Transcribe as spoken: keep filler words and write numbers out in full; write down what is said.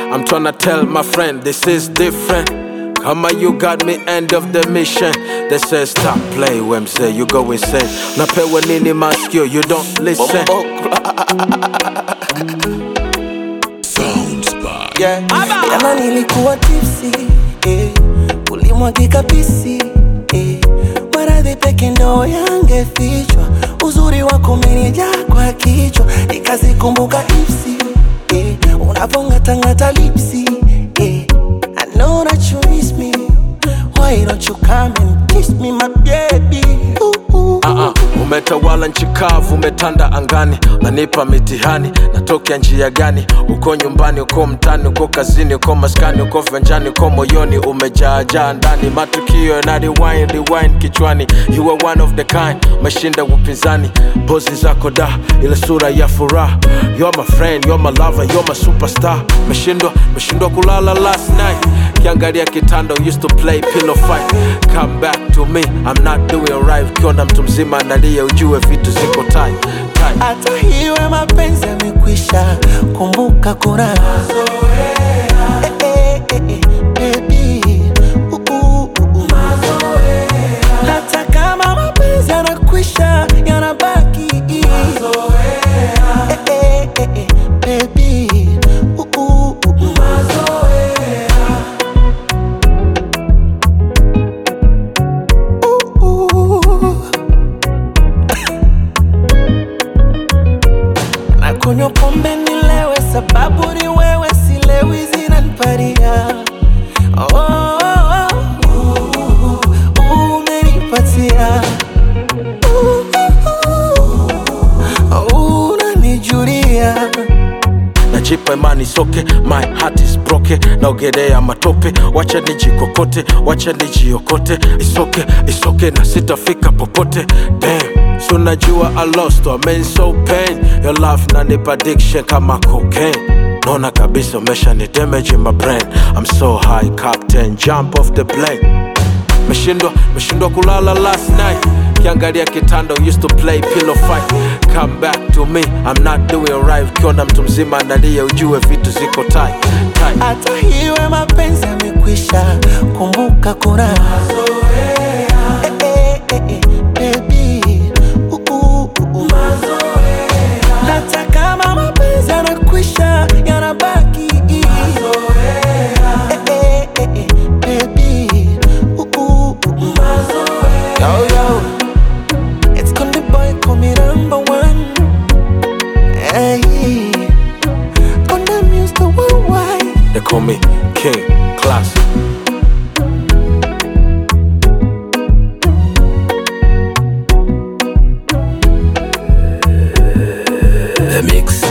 I'm tryna tell my friend this is different. Come on, you got me, end of the mission. They say stop play, when say you go insane. Napewa nini maskio, you don't listen. Soundspot. Yeah. Jana nilikuwa tipsy, eh. Ulimwagika pisi, eh. Maradhi peke ndo yangefichwa. Uzuri wako umenijaa kwa kichwa. Nikazikumbuka ipsi, eh. Unavongatangata lipsi, eh. I know that you miss me. Why don't you come and kiss me, my baby? Ooh, ooh. Uh-uh. Umetawala nchi kavu, umetanda angani. Nanipa mitihani, natokea njia gani? Uko nyumbani, uko mtani, uko kazini, uko maskani, uko venjani, uko moyoni. Umejaa ndani, matukio na rewind, rewind kichwani. You are one of the kind, mashinda upinzani. Pozi zako da, ile sura ya furaha. You're my friend, you're my lover, you're my superstar. Meshindwa, meshindwa kulala last night. Kiangalia kitanda, used to play pillow fight. Come back to me, I'm not doing right. Kiona mtu mzima analia, ujue vitu ziko tight, tight. Hata hiwe mapenzi yamekwisha, kumbuka kuna mazoea. Eh, eh, eh, eh, baby. Uh, uh, uh, uh. Mazoea. Hata kama mapenzi yanakwisha, yanabaki mazoea. Eh, eh, eh, eh, baby. Uh, uh, uh, uh. Mazoea. Uh, uh. Nakunywa pombe nilewe, sababu ni wewe, silewi zinaniparia. Oh, oh, oh, uh, umenipatia. Uh, uh, uh, unanijulia. Najipa imani soke, my heart is broken. Naogelea matope, wacha nijikokote, wacha nijiokote. It's okay, it's okay, na sitafika popote. Damn, so najua I lost, I mean so pain. Your love nanipa addiction kama cocaine. Nona kabisa umesha ni damage in my brain. I'm so high, captain, jump off the plane. Meshindwa, meshindwa kulala last night. Kiangalia kitanda, used to play pillow fight. Come back to me, I'm not doing right. Kiona mtu mzima analia, ujue vitu ziko tight, tight. Hata hiwe mapenzi yamekwisha, kumbuka kuna mazoea. Eh, eh, eh, eh, baby. Uh, uh, uh, uh. Mazoea. Hata kama mapenzi yanakwisha, yanabaki mazoea. Eh, eh, eh, eh, baby. Uh, uh, uh, uh. Mazoea. Yo, yo. It's Konde Boy, call me number one. Hey, Konde Muse the worldwide. They call me King Class. The Mix.